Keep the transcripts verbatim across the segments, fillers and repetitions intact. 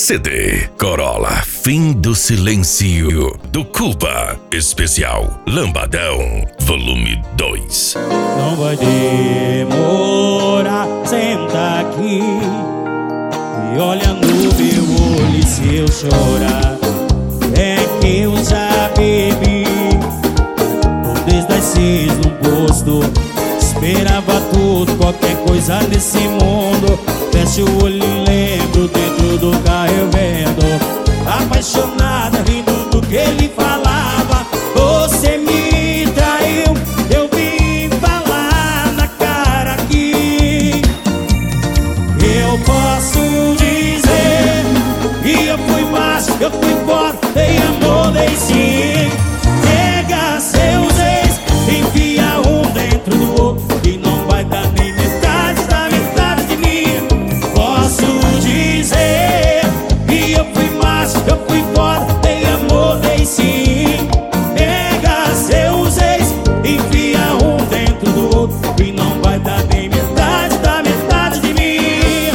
C D Corolla Fim do Silêncio do Culpa Especial Lambadão Volume dois. Não vai demorar, senta aqui e olha no meu olho, e se eu chorar é que eu já bebi. Desde as seis no posto, esperava tudo, qualquer coisa nesse mundo. Fecho o olho e lembro, dentro do carro eu vendo, apaixonada, rindo do que ele falava. Você me traiu, eu vim falar na cara aqui. Eu posso dizer que eu fui macho, eu fui forte, dei amor, dei sim. Pega seus ex, enfia um dentro do outro, e não vai dar nem metade da metade de mim. Posso dizer que eu fui macho, eu fui forte, dei amor, dei sim. Pega seus ex, enfia um dentro do outro, e não vai dar nem metade da metade de mim.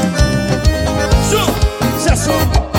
Sucesso!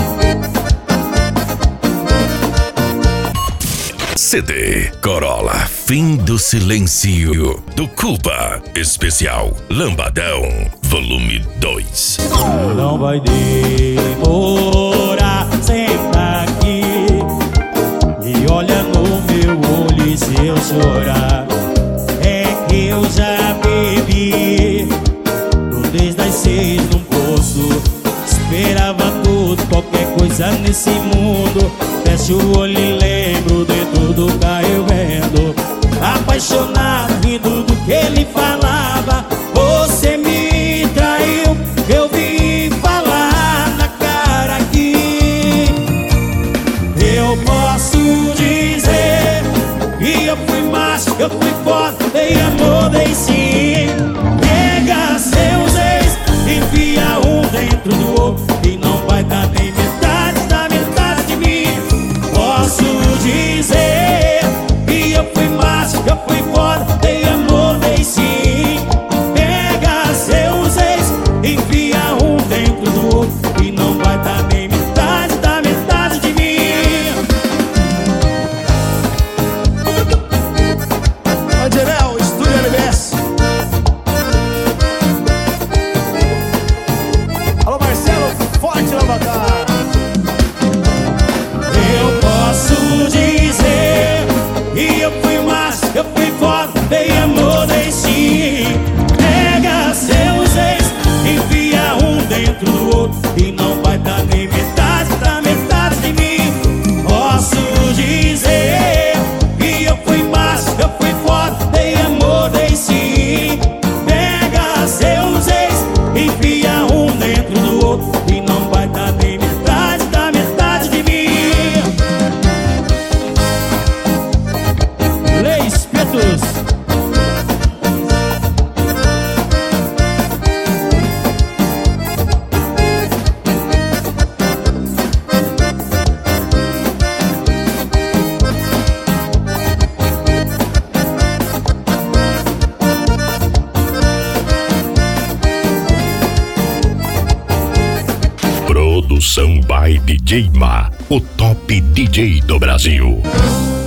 C D Corolla Fim do Silêncio do Culpa Especial Lambadão Volume dois. Não vai demorar, senta aqui e olha no meu olho, e se eu chorar é que eu já bebi. Tô desde as seis num poço, esperava tudo, qualquer coisa nesse mundo. Fecho o olho e lembro, dentro do carro eu vendo, apaixonado, rindo do que ele falava. Você me traiu, eu vim falar na cara aqui. Eu posso dizer que eu fui macho, eu fui forte, dei amor, dei sim. Pega seus ex, enfia um dentro do outro, e não vai dar nem metade da metade de mim. Posso dizer que eu fui macho, eu fui forte, dei amor, dei sim. Pega seus ex, enfia um dentro do outro, e não vai dar nem metade da metade de mim. Angelel, Estúdio L B S. Alô Marcelo, forte Lavacar. Eu posso dizer que eu fui macho, eu fui forte, dei amor, dei sim. Pega seus ex, enfia um dentro do outro, e não vai dar nem metade da metade de mim. Posso dizer que eu fui macho, eu fui forte, dei amor, dei sim. Pega seus ex, enfia um dentro do outro, e não vai dar nem metade da metade de mim. Lei Espetos. Produção by D J Ma, o top D J do Brasil.